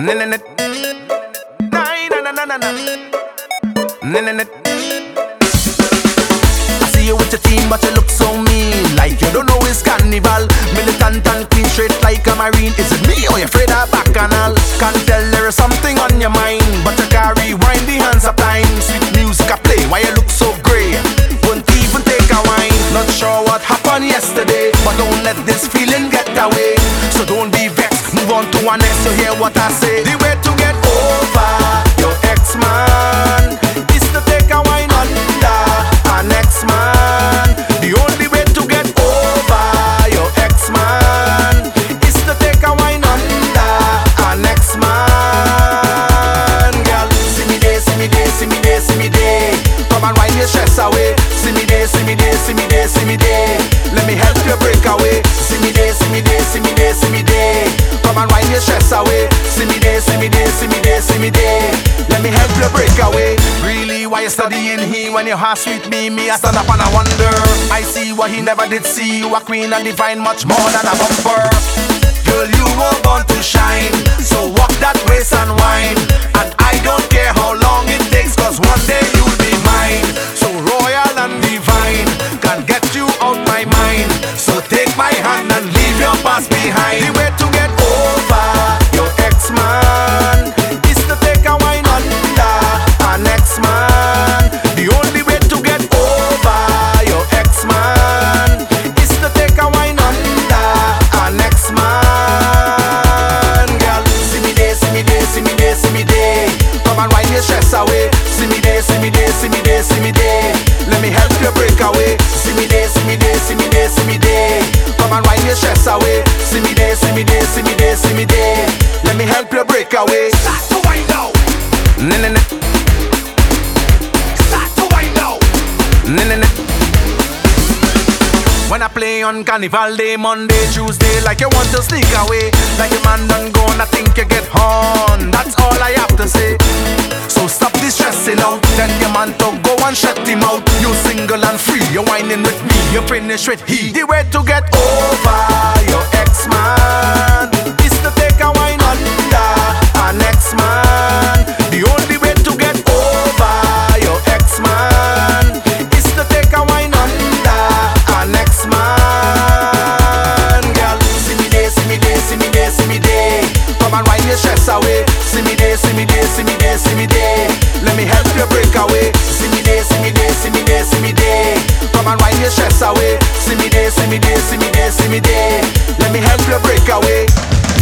I see you with your team, but you look so mean, like you don't know it's carnival. Militant and clean, straight like a marine. Is it me or you afraid of bacchanal? Can't tell there is something on your mind, but you can't rewind the hands of time. Sweet music I play, why you look so grey? Won't even take a wine. Not sure what happened yesterday, but don't let this feeling get away. So don't be vexed, move on to our next. You hear what I say? The way to get over your ex-man is to take a wine under our next man. The only way to get over your ex-man is to take a wine under our next man. Girl, see me there, see me there, see me there, see me there. Come and wind your stress away. See me there, see me there, see me there, see me there. Let me help you break away. See me there, see me there, see me there, see me there. Come and wind your stress away. See me there, see me there, see me there, see me there. Let me help you break away. Really, why you studying here when your heart sweet me? Me, I stand up and I wonder. I see what he never did see. You a queen and divine, much more than a bumper. Girl, you were born to shine, so walk that waist and wine. And I don't care how long it takes, cause one day you'll be mine. So royal and divine, can't get you out my mind. So take my hand and leave your past behind. The way to get over your ex-man is to take a wine under our next man. The only way to get over your ex-man is to take a wine under our next man. Girl, see me there, see me there, see me there, see me there. Come and wind your stress away. See me there, see me there, see me there, see me there. Let me help you break away. See me there, see me there, see me there, see me there. Come and wind your stress away. See me there, see me there, see me there, see me there. Let me help you break away. Start to wind now. Start to wind now. When I play on Carnival Day, Monday, Tuesday, like you want to sneak away, like your man done gone, I think you get horn. That's all I have to say. So stop this stressing out. Tell your man to go and shut him out. You single and free, you're whining with me, you're finished with he. The way to get over your ex-man is to take a wine under our next man. The only way to get over your ex-man is to take a wine under our next man. Girl, see me there, see me there, see me there, see me there. Come and wind your stress away. See me there, see me there, see me there, see me there. Let me help you break away. See me there, see me there, see me there, see me there. Come and wind your stress away. See me there, see me there, see me there, see me there. Let me help you break away.